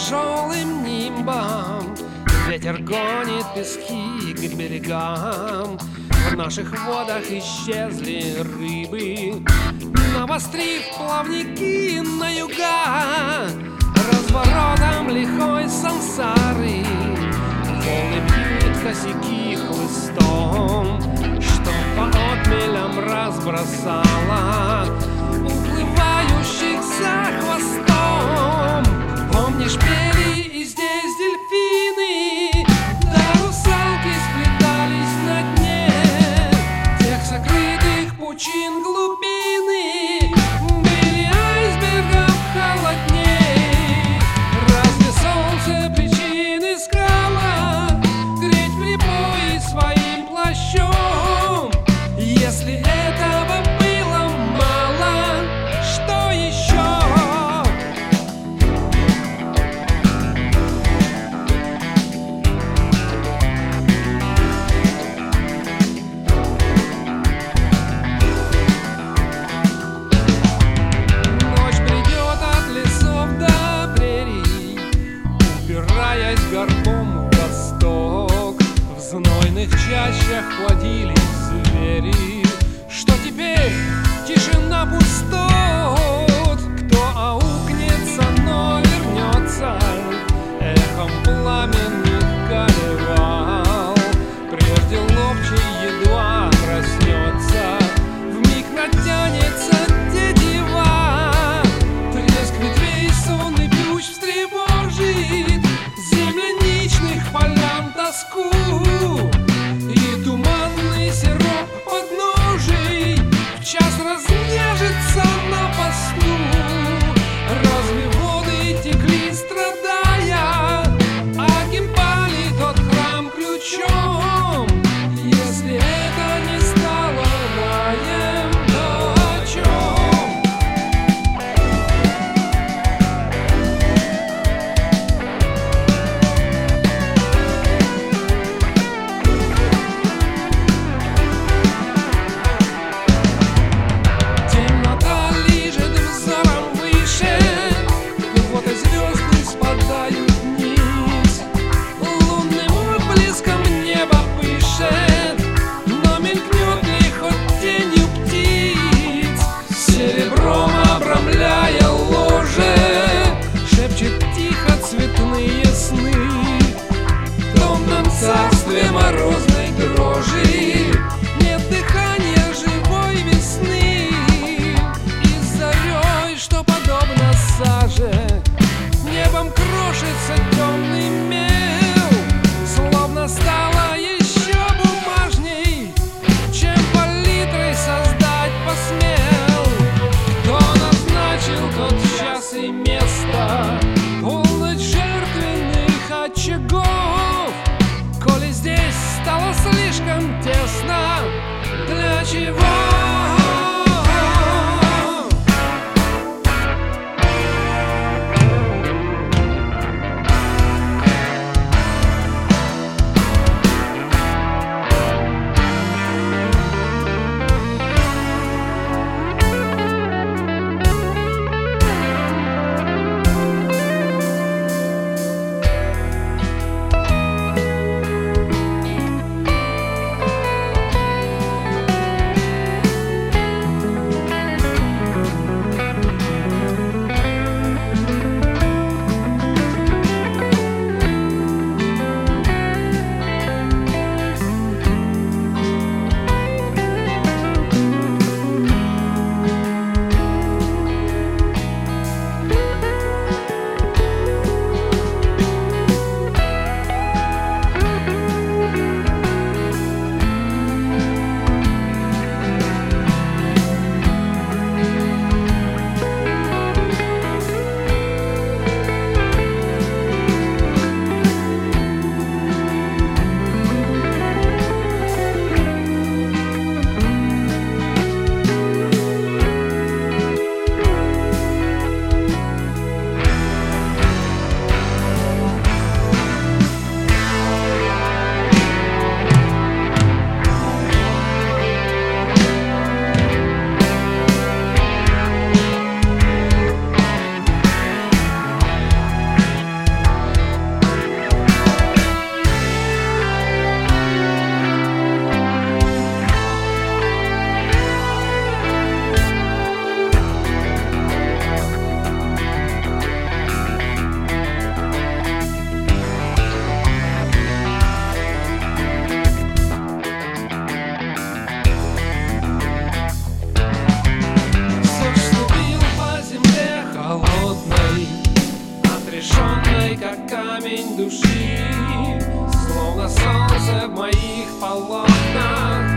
тяжелым нимбом. Ветер гонит пески к берегам. В наших водах исчезли рыбы, навострив плавники на юга. Разворотом лихой сансары волны бьют косяки хлыстом, что по отмелям разбросала уплывающих за хвостом. Помнишь, пели и здесь дельфины, да русалки сплетались на дне тех сокрытых пучин глубины. Были айсбергов холодней. Разве солнце причин искало греть прибои своим плащом? Если этого было мало, что еще? Ночь бредет от лесов до прерий, упираясь горбом в восток. В знойных чащах плодились звери, что теперь тишина пустот. Кто аукнется, но вернется эхом пламенных колевал. Прежде ловчий едва проснется, вмиг натянется тетива. Треск ветвей сонный ключ встревожит земляничных полян тоску. И туманный сироп подножий в час разнежится на посту. Разве воды текли, страдая, а гимпали тот храм ключом? Если это не стало раем, то о чем? Темнота лижет взором выше, вот и звезды спадают вниз. Лунным отблеском небо пышет, но мелькнет ли хоть тенью птиц? Серебром обрамляя ложе, шепчет тихо цветные сны. В темном царстве морозной дрожи нет дыхания живой весны. И с зарей, что подобно саже, небом крошится темный мел. Словно стало еще бумажней, чем палитрой создать посмел. Кто назначил тот час и место, полночь жертвенных очагов? Коли здесь стало слишком тесно, для чего? как камень души, словно солнце в моих полотнах.